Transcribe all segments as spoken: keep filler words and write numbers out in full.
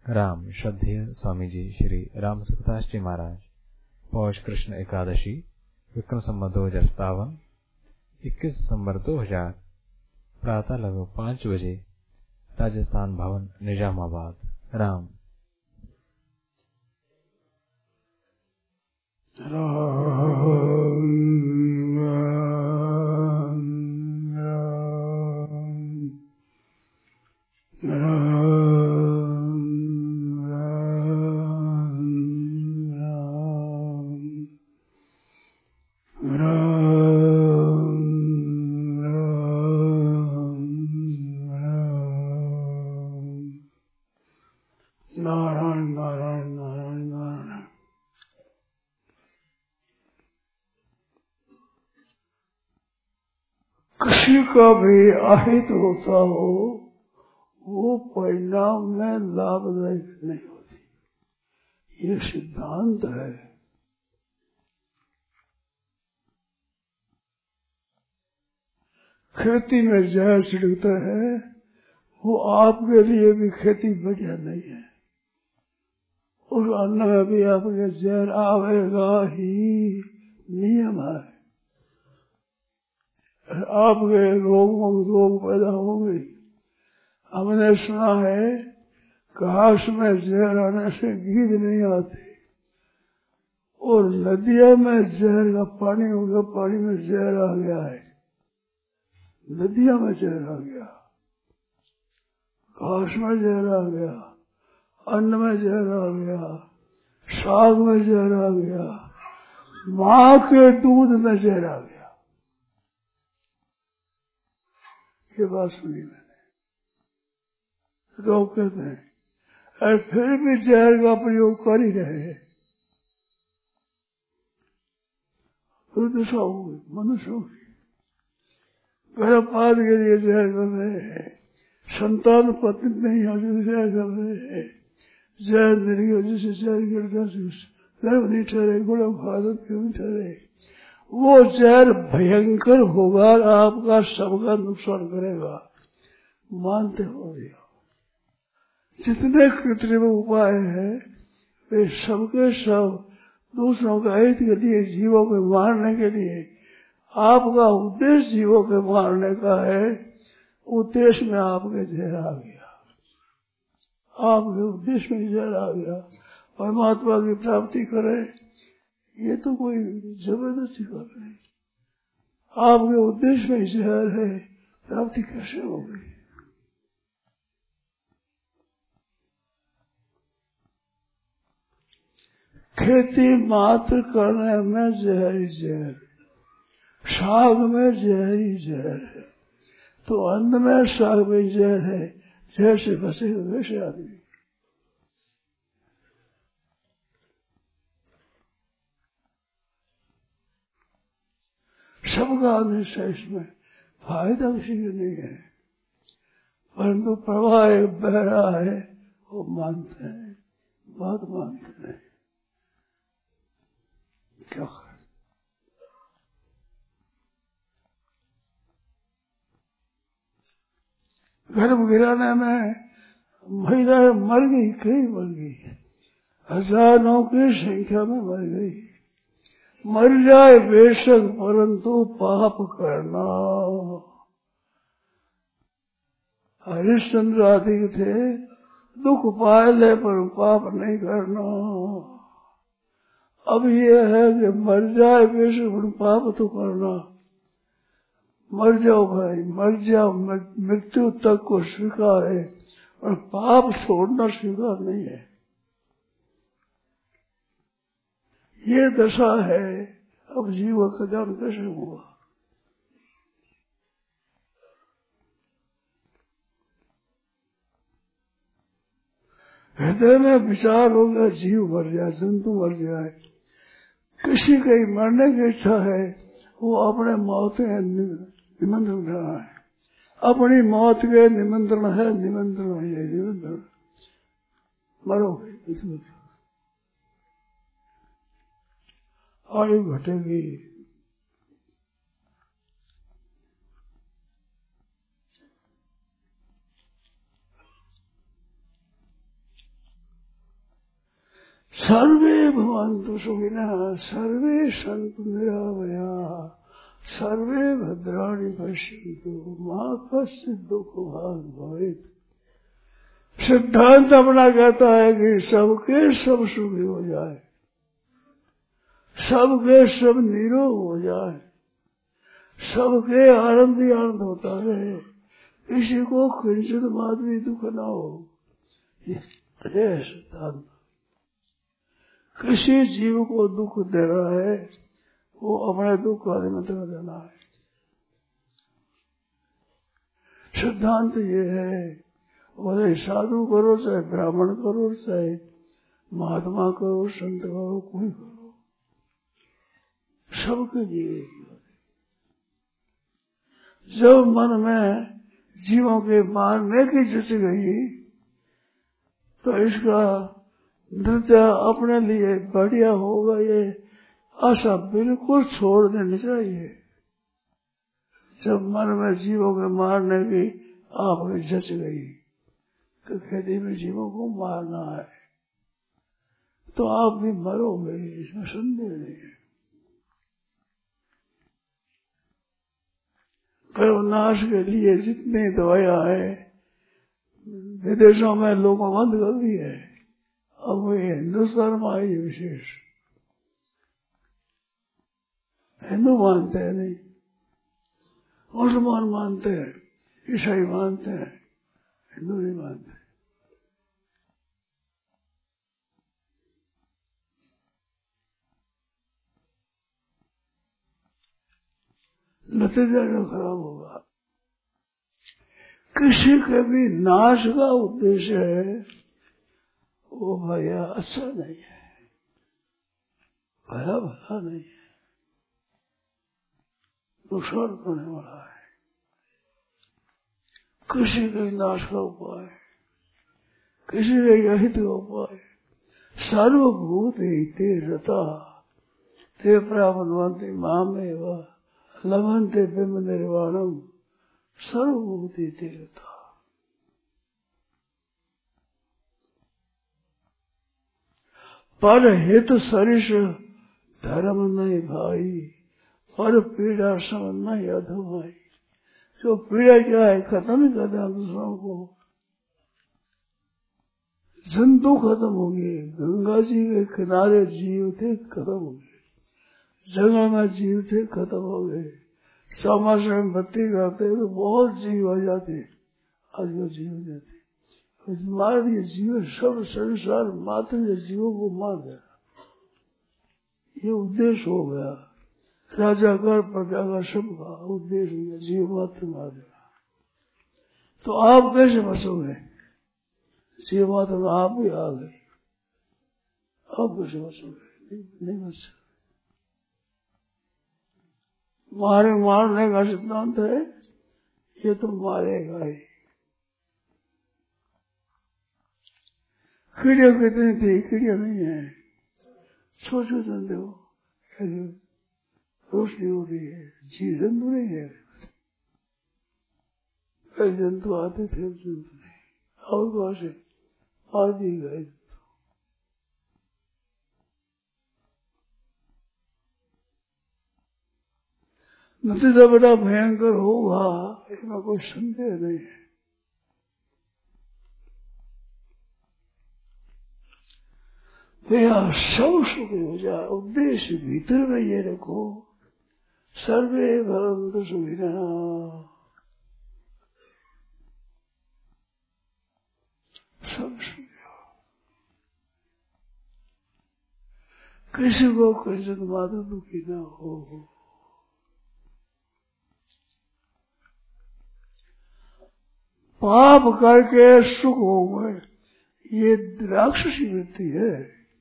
राम श्रद्धेय स्वामी जी श्री राम सुखदास जी महाराज पौष कृष्ण एकादशी विक्रम संवत दो हजार सतावन इक्कीस दिसंबर दो हजार प्रातः लगभग पाँच बजे राजस्थान भवन निजामाबाद। राम किसी का भी अहित होता हो वो परिणाम में लाभदायक नहीं होती, ये सिद्धांत है। खेती में जहर छिड़कता है वो आपके लिए भी खेती बढ़िया नहीं है, उस अन्न में भी आपके जहर आवेगा ही, नियम है। आपके रोग रोग पैदा होंगे। हमने सुना है घास में जहर आने से गीद नहीं आते, और नदियों में जहर का पानी होगा, पानी में जहर आ गया है, नदियों में जहर आ गया, घास में जहर आ गया, अन्न में जहर आ गया, साग में जहर आ गया, माँ के दूध में जहर आ गया। ये बात सुनी मैंने। लोग कहते हैं और फिर भी जहर का प्रयोग कर ही रहे। दुर्दशा होगी मनुष्यों की, गर्भपात के लिए जहर कर रहे हैं, संतान पत्नी नहीं हो जिसे जहर कर रहे हैं, जहर नहीं हो जिसे जहर गिरता गर्भ नहीं ठहरे, गुड़ा भारत क्यों नहीं ठहरे, वो जहर भयंकर होगा, आपका सबका नुकसान करेगा, मानते हो गया। जितने कृत्रिम उपाय हैं वे सबके सब दूसरों के हित के लिए, जीवों को मारने के लिए। आपका उद्देश्य जीवों के मारने का है, उद्देश्य में आपके जहर आ गया, आपके उद्देश्य में जहर आ गया। परमात्मा की प्राप्ति करे ये तो कोई जबरदस्ती कर रहे हैं, आपके उद्देश्य में जहर है, प्राप्ति कैसे होगी? खेती मात्र करने में जहरी जहर, साग में जहरी जहर है, तो अन्न में साग में जहर है, जहर से बचेगा वैसे आदमी। सबका हमेशा इसमें फायदा किसी को नहीं है, परंतु प्रवाह बह रहा है वो मानते हैं, बात मानते हैं, क्या करें। गर्भ गिराने में महिलाएं मर गई, कई मर गई, हजारों की संख्या में मर गई। मर जाए बेशक, परंतु पाप करना। हरिश्चंद्र आदि थे, दुख पाए ले पर पाप नहीं करना। अब ये है कि मर जाए बेशक, पर पाप तो करना। मर जाओ भाई, मर जाओ, मृत्यु तक को स्वीकार है, और पाप छोड़ना स्वीकार नहीं है। ये दशा है, अब जीव का कल्याण कैसे हुआ? हृदय में विचार हो गया जीव मर जाए, जंतु मर जाए, किसी की मरने की इच्छा है, वो अपने मौत के निमंत्रण रहा है, अपनी मौत के निमंत्रण है, निमंत्रण है, निमंत्रण मरो, इसमें आयु घटेगी। सर्वे भवन्तु सुखिनः सर्वे सन्तु निरामयाः सर्वे भद्राणि पश्यन्तु मा कश्चित् दुःखभाग् भवेत्। सिद्धांत अपना कहता है कि सबके सब सुखी हो जाए, सबके सब निरोग हो जाए, सबके आनंद ही आनंद होता रहे, किसी को किंचित मात्र भी दुख न हो। ये सिद्धांत किसी जीव को दुख दे रहा है वो अपने दुख का निमंत्रण देना है। सिद्धांत ये है, बोले साधु करो चाहे ब्राह्मण करो चाहे महात्मा करो संत करो कोई करो, सबके लिए। जब मन में जीवों के मारने की जच गई तो इसका नृत्य अपने लिए बढ़िया होगा ये आशा बिल्कुल छोड़ देनी चाहिए। जब मन में जीवों के मारने की आपकी जच गई तो खेती में जीवों को मारना है तो आप भी मरोगे, इसमें संदेह नहीं है। कर्मनाश के लिए जितनी दवाइयां है विदेशों में लोगों बंद कर दी है, अब वो हिंदुस्तान में आई विशेष। हिंदू मानते हैं नहीं, मुसलमान मानते हैं, ईसाई मानते हैं, हिंदू नहीं मानते। नतीजा जो खराब होगा। किसी के भी नाश का उद्देश्य है वो भैया अच्छा नहीं है, भला भला नहीं है, नुकसान करने वाला है। किसी के नाश का उपाय, किसी के यहित का उपाय, सर्वभूत हिते रता ते प्राप्तवन्ति मामेव लभन्ते ब्रह्म निर्वाणम सर्वभूत हिते रता। पर हित सरिष धर्म नहीं भाई, पर पीड़ा समझ नहीं अधमाई। जो पीड़ा क्या है खत्म ही कर दिया दूसरों को। जंतु खत्म हो गए, गंगा जी के किनारे जीव थे खत्म हो गए, जंगल में जीव थे खत्म हो गए, समाज में बत्ती करते तो बहुत जीव आ जाते, आज वो जीव देते मार दिए। जीव सब संसार मात्र ने जीवों को मार दिया, ये उद्देश्य हो गया। राजा कर प्रजा का सबका उद्देश्य हो गया, जीव मात्र मार देगा। तो आप कैसे बचोगे? जीव मात्र में आप भी आ गए, आप कैसे बचोगे? नहीं, नहीं बच सकते। मारे मारने का सिद्धांत है, ये तो मारेगा ही। कीड़िया कितनी थी, कीड़िया नहीं है, सोचो जंतु रोशनी हो रही है, जीव जंतु नहीं है। कई जंतु आते थे, जंतु नहीं, और कहा से मार दी गए। नतीजा बड़ा भयंकर होगा, इसमें कोई संदेह नहीं है। भैया सब सुख हो जाए, उद्देश्य भीतर में ये रखो, सर्वे भवन्तु सुखिनः, सब सुख। किसी को किसी मात्र दुखी न हो। पाप करके सुख हो गए, ये राक्षसी वृत्ति है,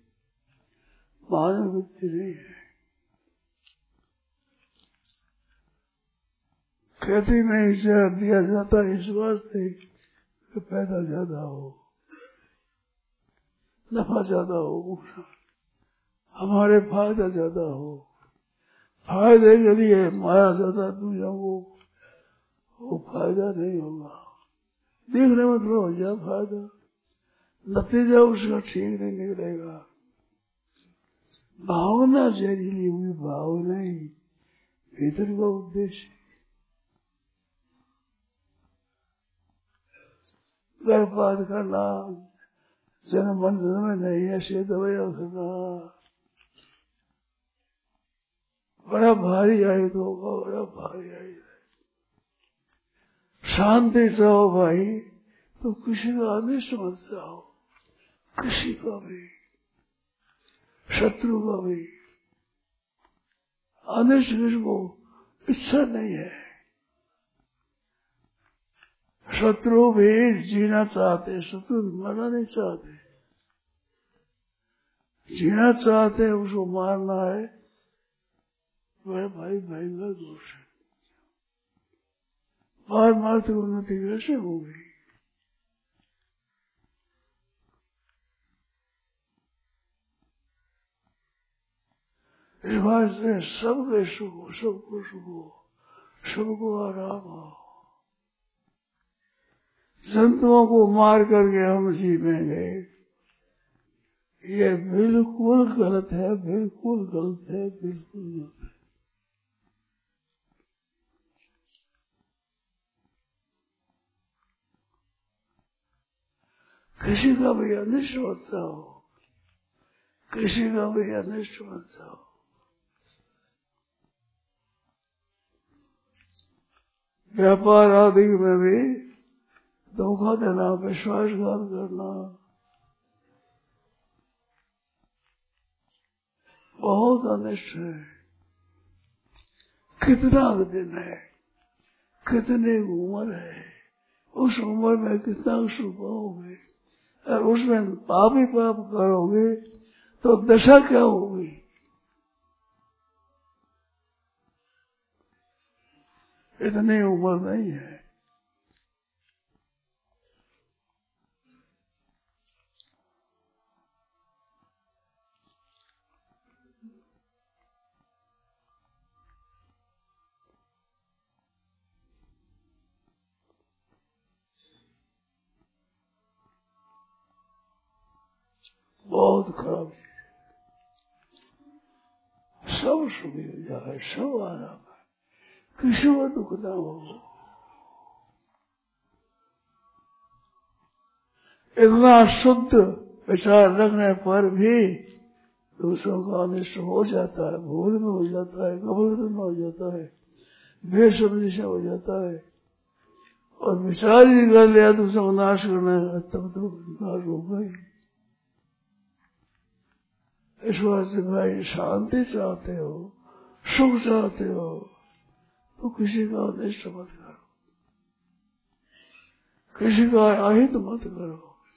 मानव वृत्ति नहीं है। खेती में इसे दिया जाता है इस वास्ते कि पैदा ज्यादा हो, नफा ज्यादा हो, हमारे फायदा ज्यादा हो। फायदे के लिए मारा जाता दूसरों को, वो फायदा नहीं होगा। देखने में तो हो जाए फायदा, नतीजा उसका ठीक नहीं निकलेगा। भावना जहरीली हुई, भावना ही भीतर का उद्देश्य। गर्भपात करना, जन्म बंधन में नहीं, ऐसे दवाइयां करना बड़ा भारी आयुध होगा, बड़ा भारी आयुध। शांति चाहो भाई तो किसी का अनिष्ट मत चाहो, किसी का भी, शत्रु का भी अनिष्ट किसको इच्छा नहीं है। शत्रु भी जीना चाहते, शत्रु भी मरना नहीं चाहते, जीना चाहते हैं, उसको मारना है, वह भाई भाई का दोष है। मार मारते उन्नति कैसे होगी? इस बात से सबके सुख हो, सबको सुख हो, सबको आराम हो। जंतुओं को मार करके हम जीवेंगे, ये बिल्कुल गलत है, बिल्कुल गलत है, बिल्कुल गलत है। किसी का भी अनिष्ट मत चाहो, किसी का भी अनिष्ट मत चाहो। व्यापार आदि में भी धोखा देना, विश्वासघात करना बहुत अनिष्ट है। कितना दिन है, कितनी उम्र है, उस उम्र में कितना सुख पाओगे, और उसमें पाप ही पाप करोगे तो दशा क्या होगी? इतनी उम्र नहीं है। बहुत खराब है। सब सुखी हो जाए, सब आराम है, किसी को दुख ना हो। इतना शुद्ध विचार रखने पर भी दूसरों का अनिष्ट हो जाता है, भूल में हो जाता है, गलत में हो जाता है, बेसमझी से हो जाता है, और विचार ही कर लिया दूसरों को नाश करना है, तब तो नाश हो गई। इस वास्ते भाई शांति चाहते हो, सुख चाहते हो तो किसी का अनिष्ट मत करो, किसी का अहित मत करो।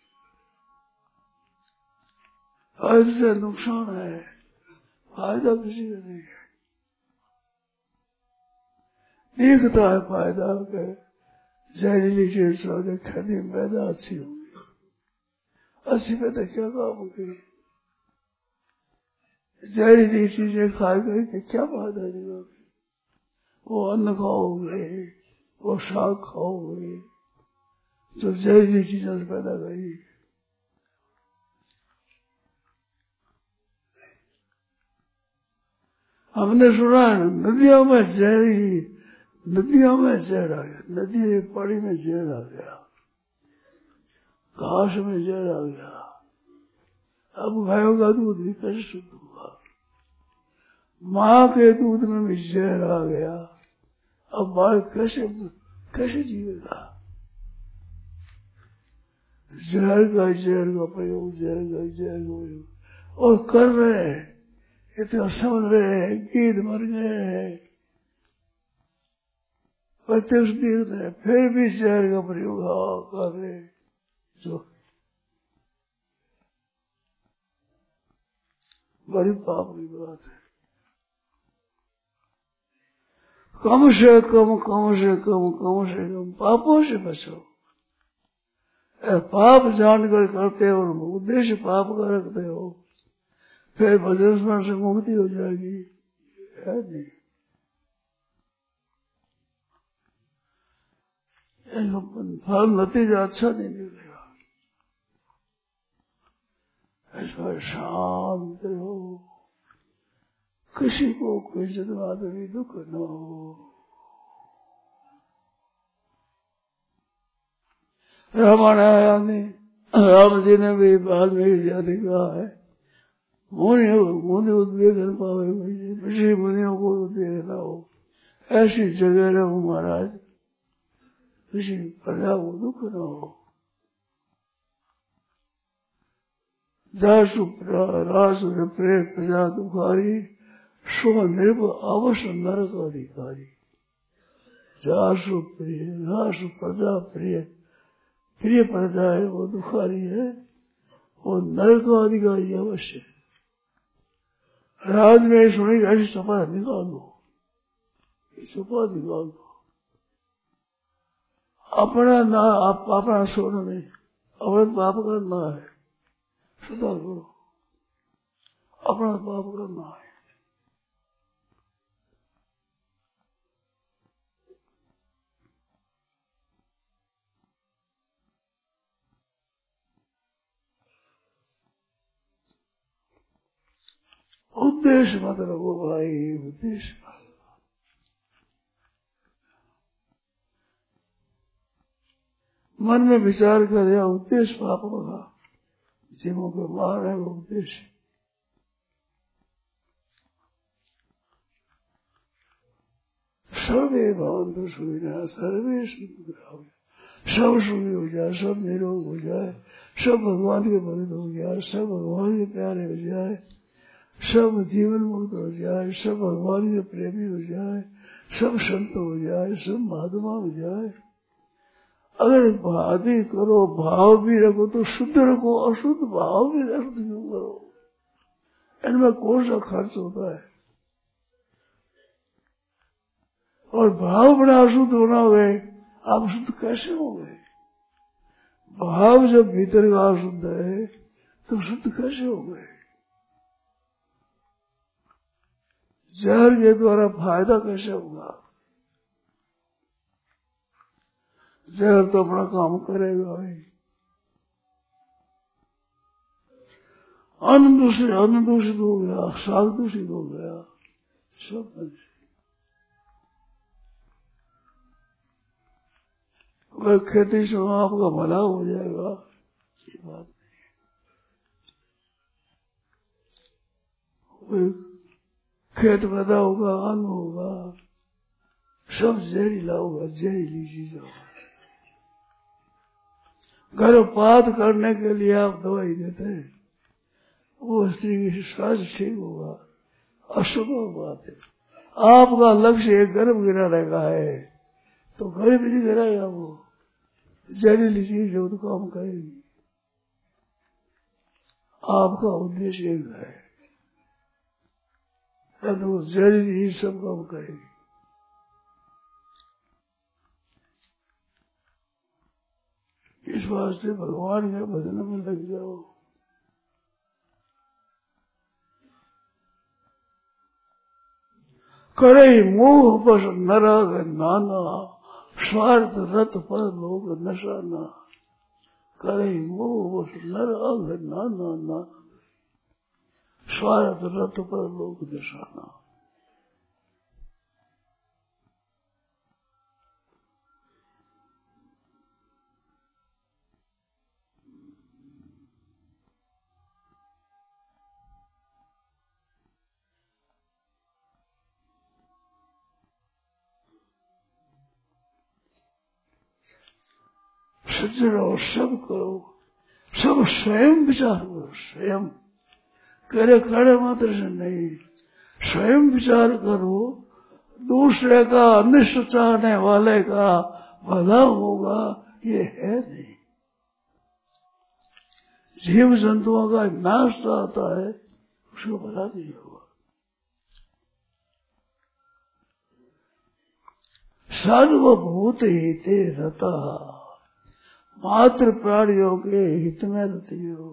फायदे से नुकसान है, फायदा किसी का नहीं है। दिखता है फायदा के जहरीली चीज खाने खाने पैदा अच्छी होगी, अच्छी पैदा क्या काम होगी? जहरीली चीजें खा करके क्या फायदा देगा? वो अन्न खाओगे, वो साग खाओगे जो जहरीली चीजों से पैदा करी। हमने सुना है नदियों में जहरी, नदियों में जहर आ गया, नदी पानी में जहर आ गया, घास में जहर आ गया। अब गायों का दूध भी कैसे शुद्ध हुआ? माँ के दूध में भी जहर आ गया, अब बालक कैसे कैसे जीवेगा? जहर का जहर का प्रयोग, जहर का जहर का प्रयोग और कर रहे हैं, इतना समझ रहे हैं, गीत मर गए हैं, प्रत्यक्ष देख रहे, फिर भी जहर का प्रयोग कर रहे, जो बड़ी पाप की बात है। कम से कम कम से कम कम से कम पापों से बचो। पाप जानकर करते हो और उद्देश्य पाप का रखते हो, फिर भजन स्मरण से मुक्ति हो जाएगी, है नहीं? फल नतीजा अच्छा नहीं निकलेगा। ऐसा शांत रहो, किसी को कोई जन्मांत भी दुख न हो। रामायण ने राम जी ने भी बाद में जाति कहा है, मुनि मुनि उद्वेग न पावे, ऋषि मुनियों को उद्वेग न हो, ऐसी जगह रहो महाराज, किसी प्रजा को दुख न हो। जासु रासु प्रेम प्रजा दुखारी, सो निर्भ अवश्य नरक अधिकारी। जासु प्रिय रासु प्रजा प्रिय, प्रिय प्रजा है वो दुखारी है, वो नरक अधिकारी अवश्य। राज में सुनी ऐसी सपा निकाल दो, सपा निकाल दो, अपना ना आप अपना सोना नहीं, अपना पाप करना है, सदा करो, अपना पाप करना है। उद्देश्य मत रखो भाई, उद्देश्य मन में विचार कर या उद्देश्य पाप होगा, जीवों को मार है वो उद्देश्य। सर्वे भवन्तु सुखिनः सर्वे सन्तु निरामयाः, सब सुखी हो जाए, सब निरोग हो जाए, सब भगवान के भक्त हो जाए, सब भगवान के प्यारे हो जाए, सब जीवन मुक्त हो जाए, सब भगवान के प्रेमी हो जाए, सब संत हो जाए, सब महात्मा हो जाए। अगर भावी करो, भाव भी रखो तो शुद्ध रखो, अशुद्ध भाव भी अशुद्ध क्यों करो, इनमें कौन सा खर्च होता है। और भाव बड़ा अशुद्ध होना हुए, आप शुद्ध कैसे हो गए। भाव जब भीतर का अशुद्ध है तो शुद्ध कैसे हो गए। जहर के द्वारा फायदा कैसे होगा। जहर तो अपना काम करेगा भाई। अन्न दूषित अन्न दूषित हो गया, साग दूषित हो गया, सब वह खेती से आपका भला हो जाएगा, ये बात नहीं। खेत पैदा होगा, अन्न होगा, सब जहरीला होगा, जहरीली चीज होगा। गर्भपात करने के लिए आप दवाई देते हैं, वो स्त्री की स्वास्थ्य ठीक होगा, अशुभ बात है। आपका लक्ष्य एक गर्भ गिराने का है तो गर्भ नहीं गिराएगा, वो जहरीली चीज है तो काम करेगी। आपका उद्देश्य एक है तो जहरीली चीज सब काम करेगी। इस वास्ते भगवान के भजन में लग जाओ। करे मोह बस नरग नाना, स्वार्थ रत पर लोग नशाना। करे मोह बस नरग नाना ना, स्वार्थ रत पर लोग नशाना। सज्जन और सब करो, सब स्वयं विचार करो, स्वयं करे खड़े मात्र से नहीं, स्वयं विचार करो। दूसरे का अनिष्ट चाहने वाले का भला होगा ये है नहीं। जीव जंतुओं का नाश चाहता है, उसको भला नहीं होगा। सर्वभूत हिते रता, मात्र प्राणियों के हित में रहती हो।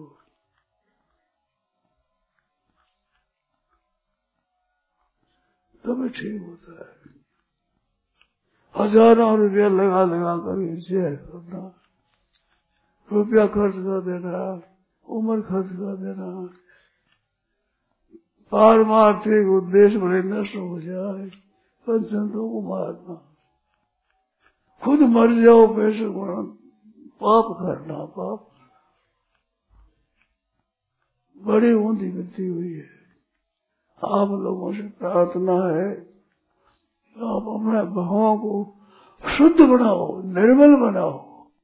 तब ठीक होता है। हजारों रुपया लगा लगा कर जय करना, रुपया खर्च कर देना, उम्र खर्च कर देना, पारमार्थिक उद्देश्य बड़े नष्ट हो जाए, पंचतंत्रों को मारना, खुद मर जाओ, पैसे गुणा पाप करना, पाप बड़ी ऊंधी वृत्ति हुई है। आप लोगों से प्रार्थना है, आप अपने भावों को शुद्ध बनाओ, निर्मल बनाओ,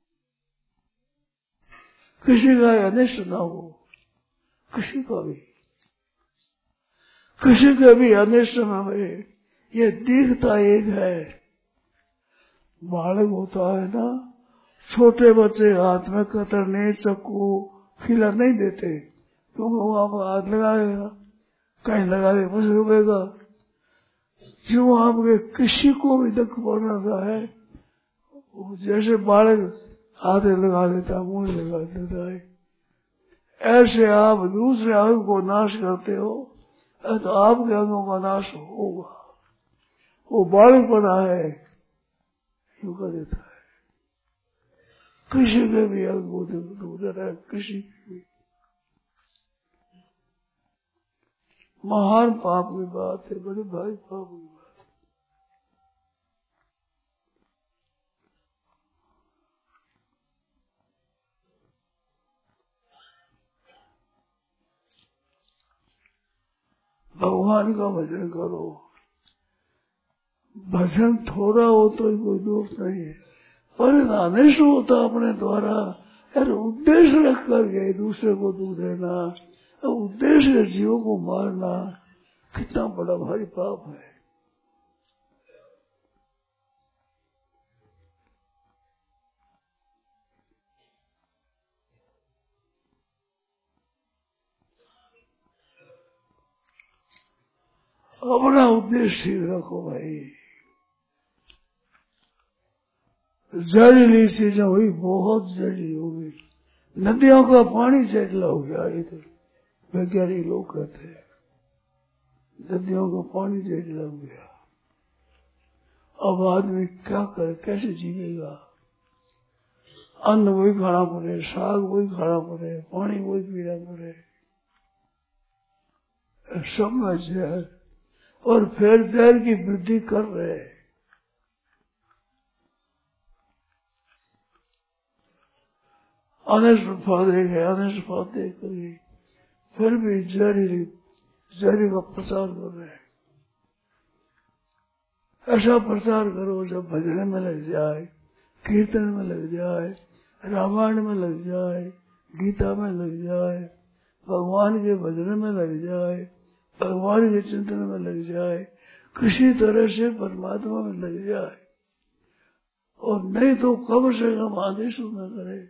किसी का अनिष्ट ना हो, किसी का भी किसी के भी अनिष्ट न हो। ये दिखता एक है, बालक होता है ना, छोटे बच्चे हाथ में कतरने चक्कू खिला नहीं देते, क्योंकि वो आप हाथ लगाएगा, कहीं लगा दे बस रुकेगा। जो आपके किसी को भी दुख पड़ना चाहे, जैसे बालक हाथ लगा देता, मुंह लगा देता है, ऐसे आप दूसरे अंग को नाश करते हो, तो आपके अंगों का नाश होगा। वो बालक पड़ा है, क्यों कर देता है, किसी के भी अंग को दूर है, किसी की भी। महान पाप की बात है, बड़े भाई पाप की बात है। भगवान का भजन करो, भजन थोड़ा हो तो कोई दोष नहीं है, पर अनिष्ट होता अपने द्वारा, यार उद्देश्य रख करके दूसरे को दुख देना, उद्देश्य जीवों को मारना, कितना बड़ा भारी पाप है। अपना उद्देश्य ठीक रखो भाई। जहरीली चीजें हुई, बहुत जहरीली हो गई, नदियों का पानी जहरीला हो गया, इधर वैज्ञानिक लोग कहते हैं नदियों का पानी जहरीला हो गया। अब आदमी क्या करे, कैसे जीवेगा? अन्न वही खाना पड़े, साग वही खाना पड़े, पानी वही पीना पड़े, सब में जहर, और फिर जहर की वृद्धि कर रहे। अनिष्ट फल है, अनिष्ट फल देख कर फिर भी जहरी जहरी का प्रचार कर रहे हैं। ऐसा प्रचार करो जब भजन में लग जाए, कीर्तन में लग जाए, रामायण में लग जाए, गीता में लग जाए, भगवान के भजन में लग जाए, भगवान के चिंतन में लग जाए, किसी तरह से परमात्मा में लग जाए, और नहीं तो कम से कम आदेश न करे।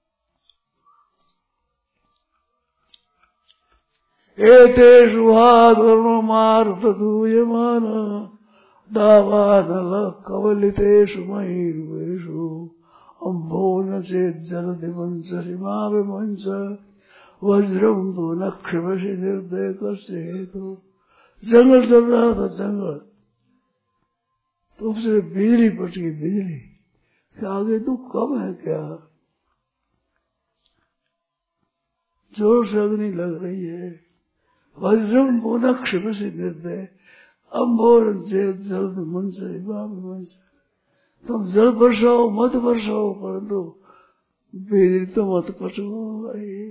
एतेषु हाधर्मार्थ दूयमान दावानल कवलितेषु महीर्वेषु अम्भो न चेत् जलति मंच सीमा विमंच वज्रम तो न क्षिपसि निर्दय कस्य हेतु। जंगल चल रहा था, जंगल तो उससे बिजली पटकी, बिजली क्या आगे तो कम है क्या? जोर से अग्नि लग रही है। वज्रम तो न क्षिपसि निर्दय अम्भोर जल मंच मंच। तुम जल बरसाओ मत बरसाओ, परंतु बिजली तो मत पटको भाई।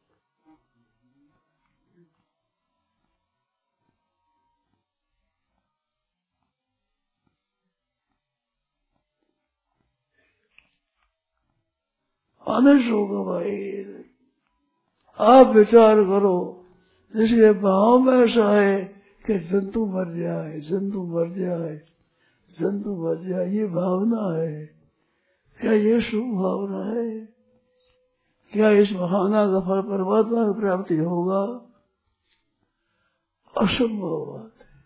अनिष्ट होगा भाई। आप विचार करो, जिसके भाव में ऐसा है कि जंतु मर जाए, जंतु मर जाए, जंतु मर जाए, ये भावना है, क्या ये शुभ भावना है? क्या इस भावना का फल परमात्मा की प्राप्ति होगा? असंभव बात है।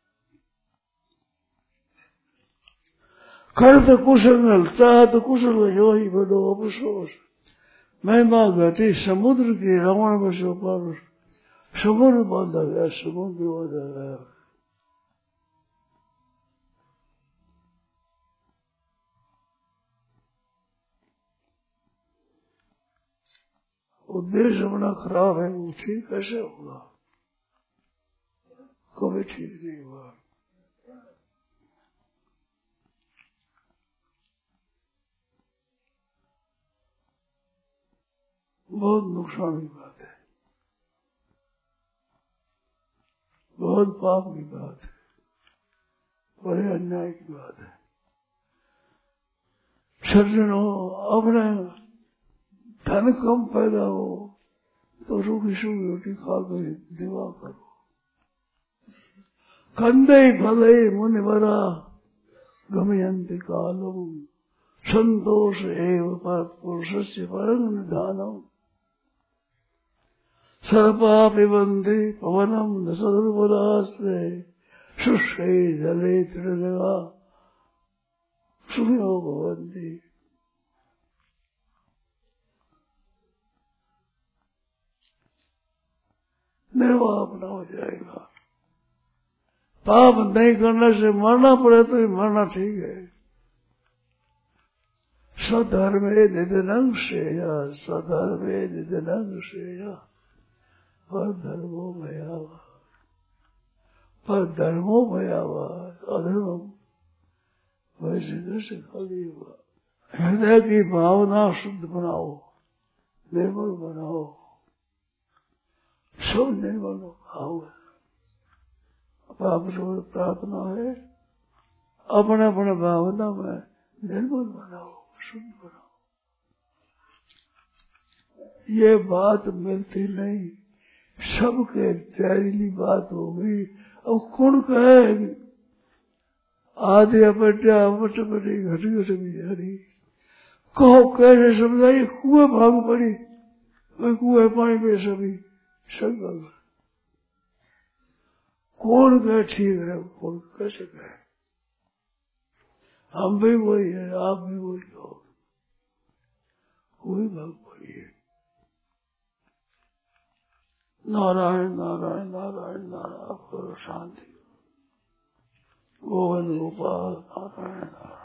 कर्त कुशल चाहत कुशल यो ही बड़ो अफसोस। महिमा घटी समुद्र की रावण बसो पर, समुद्र बांधा गया, समुद्र बांधा गया। उद्देश्य अपना खराब है, वो ठीक कैसे होगा? कभी ठीक नहीं हुआ। बहुत नुकसान की बात है, बहुत पाप की बात है, बड़े अन्याय की बात है। सज्जन हो, अपने धन कम पैदा हो तो रूखी सूखी रोटी खाकर दिवा करो। कंदे भले मुनिवरा गमयंति कालम संतोष एव पर पुरुषस्य परम निधानम सर्पा पिबन्ति पवनम न सदुर्बलास्ते शुष्के जले त्रिजगा सुखिनो भवन्ति। निर्वाह अपना हो जाएगा। पाप नहीं करने से मरना पड़े तो ही मरना ठीक है। स्वधर्मे निधनंग श्रेय, स्वधर्मे निधनंग श्रेय, पर धर्मो भयावा, पर धर्मो भयावा, अधर्म वैसे से खाली हुआ। हृदय की भावना शुद्ध बनाओ, निर्मल बनाओ, सब निर्मल भाव है। आप लोग प्रार्थना है अपने अपने भावना में निर्मल बनाओ, शुद्ध बनाओ। ये बात मिलती नहीं, सबके जहरीली बात हो गई। अब कौन कहे आधे अपट्या अपट पड़ी घट घट बिहारी, कहो कैसे समझाइए। कुएं भाग पड़ी, मैं कुएं पानी पे सभी संग कौन कहे ठीक है, कौन कैसे कहे। हम भी वही है, आप भी वही हो, कोई भाग पड़ी है। नारायण नारायण नारायण नारायण करो शांति। गोविंद गोपाल नारायण नारायण।